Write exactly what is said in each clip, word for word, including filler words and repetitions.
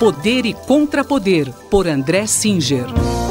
Poder e Contrapoder, por André Singer.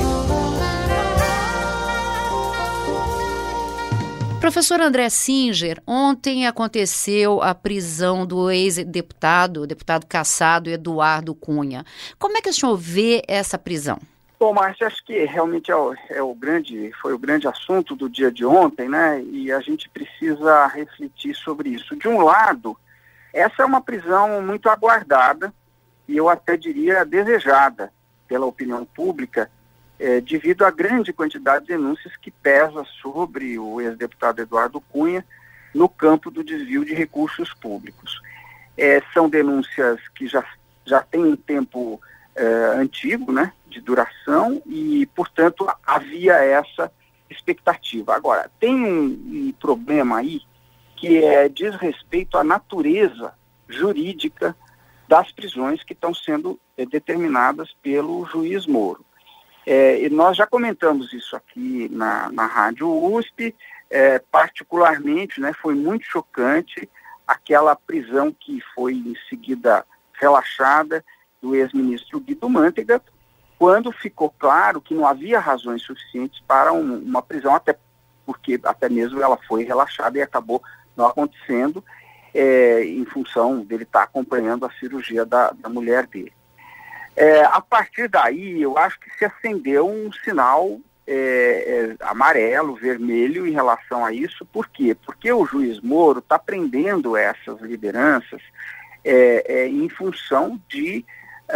Professor André Singer, ontem aconteceu a prisão do ex-deputado, deputado cassado Eduardo Cunha. Como é que o senhor vê essa prisão? Bom, Márcia, acho que realmente é o, é o grande, foi o grande assunto do dia de ontem, né? E a gente precisa refletir sobre isso. De um lado, essa é uma prisão muito aguardada e eu até diria desejada pela opinião pública, É, devido à grande quantidade de denúncias que pesa sobre o ex-deputado Eduardo Cunha no campo do desvio de recursos públicos. É, são denúncias que já, já têm um tempo é, antigo, né, de duração e, portanto, havia essa expectativa. Agora, tem um, um problema aí que é, diz respeito à natureza jurídica das prisões que estão sendo é, determinadas pelo juiz Moro. É, e nós já comentamos isso aqui na, na Rádio U S P, é, particularmente, né, foi muito chocante aquela prisão que foi em seguida relaxada do ex-ministro Guido Mantega, quando ficou claro que não havia razões suficientes para um, uma prisão, até porque até mesmo ela foi relaxada e acabou não acontecendo, é, em função dele estar acompanhando a cirurgia da, da mulher dele. É, a partir daí, eu acho que se acendeu um sinal é, é, amarelo, vermelho em relação a isso. Por quê? Porque o juiz Moro está prendendo essas lideranças é, é, em função de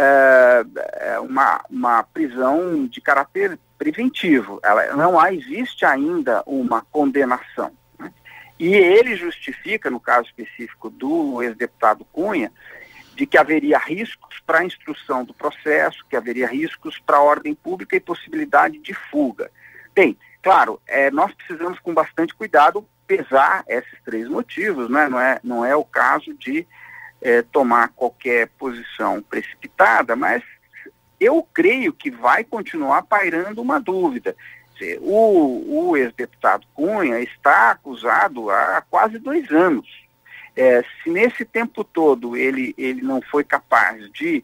é, uma, uma prisão de caráter preventivo. Ela, não há, existe ainda uma condenação, né? E ele justifica, no caso específico do ex-deputado Cunha, de que haveria riscos para a instrução do processo, que haveria riscos para a ordem pública e possibilidade de fuga. Bem, claro, é, nós precisamos com bastante cuidado pesar esses três motivos, né? Não é, não é o caso de é, tomar qualquer posição precipitada, mas eu creio que vai continuar pairando uma dúvida. O, o ex-deputado Cunha está acusado há quase dois anos. É, se nesse tempo todo ele, ele não foi capaz de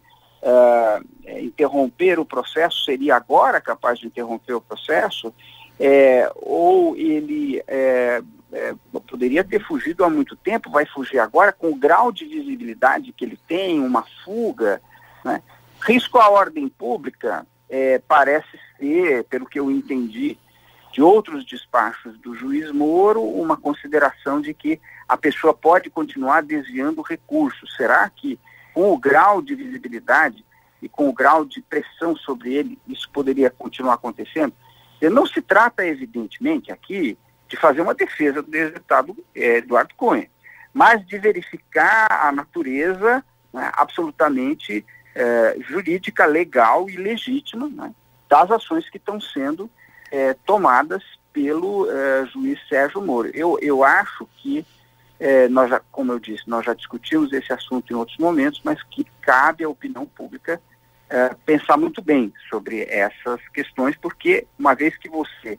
uh, interromper o processo, seria agora capaz de interromper o processo, é, ou ele é, é, poderia ter fugido há muito tempo, vai fugir agora com o grau de visibilidade que ele tem, uma fuga, né? Risco à ordem pública é, parece ser, pelo que eu entendi, de outros despachos do juiz Moro, uma consideração de que a pessoa pode continuar desviando recursos. Será que, com o grau de visibilidade e com o grau de pressão sobre ele, isso poderia continuar acontecendo? E não se trata, evidentemente, aqui de fazer uma defesa do ex-deputado eh, Eduardo Cunha, mas de verificar a natureza, né, absolutamente eh, jurídica, legal e legítima, né, das ações que estão sendo É, tomadas pelo é, juiz Sérgio Moro. Eu, eu acho que, é, nós já, como eu disse, nós já discutimos esse assunto em outros momentos, mas que cabe à opinião pública é, pensar muito bem sobre essas questões, porque uma vez que você,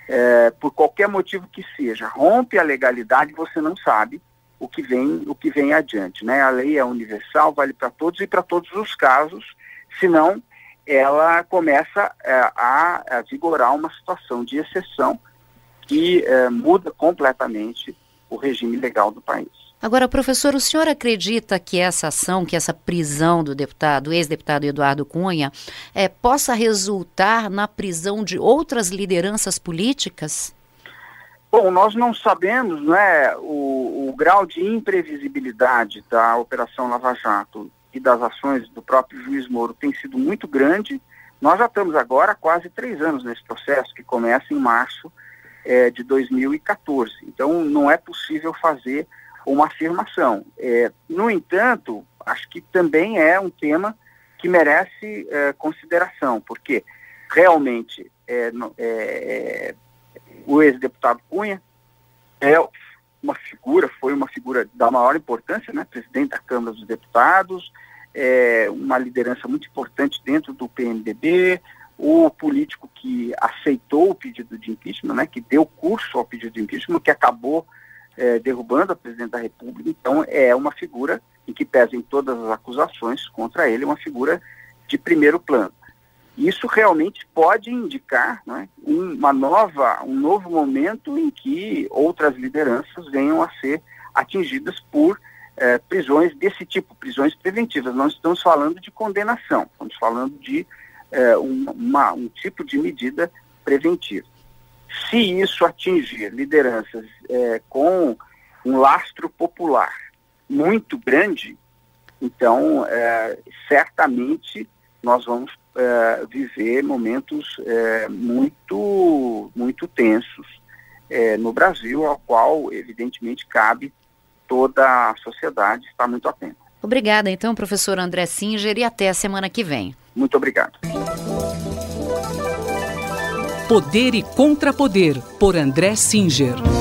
é, por qualquer motivo que seja, rompe a legalidade, você não sabe o que vem, o que vem adiante, né? A lei é universal, vale para todos e para todos os casos, senão ela começa é, a, a vigorar uma situação de exceção que é, muda completamente o regime legal do país. Agora, professor, o senhor acredita que essa ação, que essa prisão do deputado, ex-deputado Eduardo Cunha, é, possa resultar na prisão de outras lideranças políticas? Bom, nós não sabemos, né, o, o grau de imprevisibilidade da Operação Lava Jato e das ações do próprio juiz Moro tem sido muito grande. Nós já estamos agora há quase três anos nesse processo, que começa em março é, de dois mil e quatorze. Então, não é possível fazer uma afirmação. É, no entanto, acho que também é um tema que merece é, consideração, porque realmente é, é, o ex-deputado Cunha é uma figura, foi uma figura da maior importância, né? Presidente da Câmara dos Deputados, é, uma liderança muito importante dentro do P M D B, o político que aceitou o pedido de impeachment, né? Que deu curso ao pedido de impeachment, que acabou é, derrubando a presidente da República. Então é uma figura em que pesem todas as acusações contra ele, uma figura de primeiro plano. Isso realmente pode indicar, né, uma nova, um novo momento em que outras lideranças venham a ser atingidas por eh, prisões desse tipo, prisões preventivas. Não estamos falando de condenação, estamos falando de eh, um, uma, um tipo de medida preventiva. Se isso atingir lideranças eh, com um lastro popular muito grande, então eh, certamente nós vamos eh, viver momentos eh, muito, muito tensos eh, no Brasil, ao qual evidentemente cabe toda a sociedade estar muito atenta. Obrigada, então, professor André Singer, e até a semana que vem. Muito obrigado. Poder e Contrapoder, por André Singer.